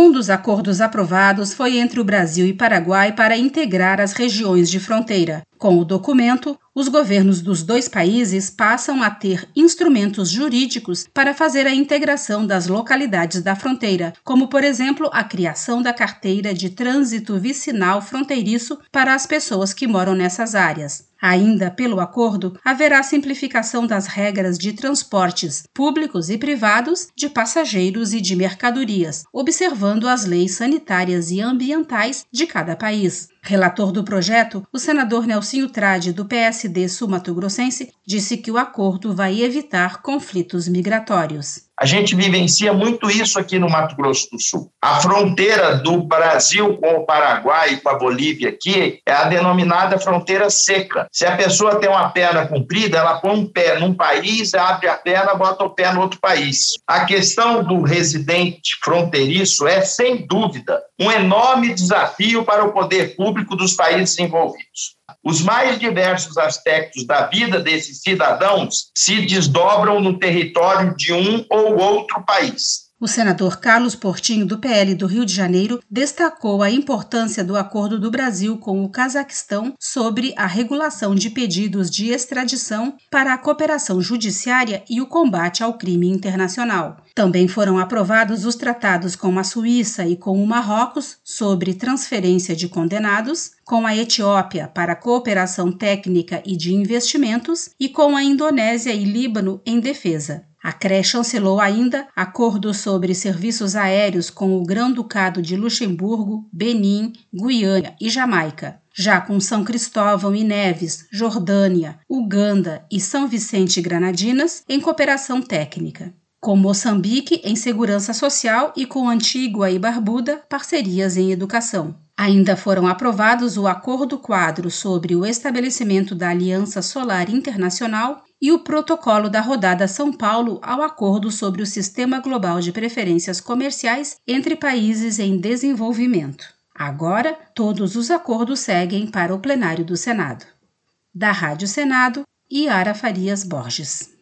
Um dos acordos aprovados foi entre o Brasil e Paraguai para integrar as regiões de fronteira. Com o documento, os governos dos dois países passam a ter instrumentos jurídicos para fazer a integração das localidades da fronteira, como, por exemplo, a criação da carteira de trânsito vicinal fronteiriço para as pessoas que moram nessas áreas. Ainda pelo acordo, haverá simplificação das regras de transportes públicos e privados, de passageiros e de mercadorias, observando as leis sanitárias e ambientais de cada país. Relator do projeto, o senador Nelsinho Trade, do PSD sul-mato-grossense, disse que o acordo vai evitar conflitos migratórios. A gente vivencia muito isso aqui no Mato Grosso do Sul. A fronteira do Brasil com o Paraguai e com a Bolívia aqui é a denominada fronteira seca. Se a pessoa tem uma perna comprida, ela põe um pé num país, abre a perna, bota o pé no outro país. A questão do residente fronteiriço é, sem dúvida, um enorme desafio para o poder público dos países envolvidos. Os mais diversos aspectos da vida desses cidadãos se desdobram no território de um ou outro país. O senador Carlos Portinho, do PL do Rio de Janeiro, destacou a importância do acordo do Brasil com o Cazaquistão sobre a regulação de pedidos de extradição para a cooperação judiciária e o combate ao crime internacional. Também foram aprovados os tratados com a Suíça e com o Marrocos sobre transferência de condenados, com a Etiópia para cooperação técnica e de investimentos e com a Indonésia e Líbano em defesa. A CRE chancelou ainda acordos sobre serviços aéreos com o Grão-Ducado de Luxemburgo, Benim, Guiana e Jamaica. Já com São Cristóvão e Neves, Jordânia, Uganda e São Vicente e Granadinas, em cooperação técnica. Com Moçambique, em segurança social, e com Antígua e Barbuda, parcerias em educação. Ainda foram aprovados o Acordo Quadro sobre o estabelecimento da Aliança Solar Internacional e o Protocolo da Rodada São Paulo ao Acordo sobre o Sistema Global de Preferências Comerciais entre países em desenvolvimento. Agora, todos os acordos seguem para o plenário do Senado. Da Rádio Senado, Yara Farias Borges.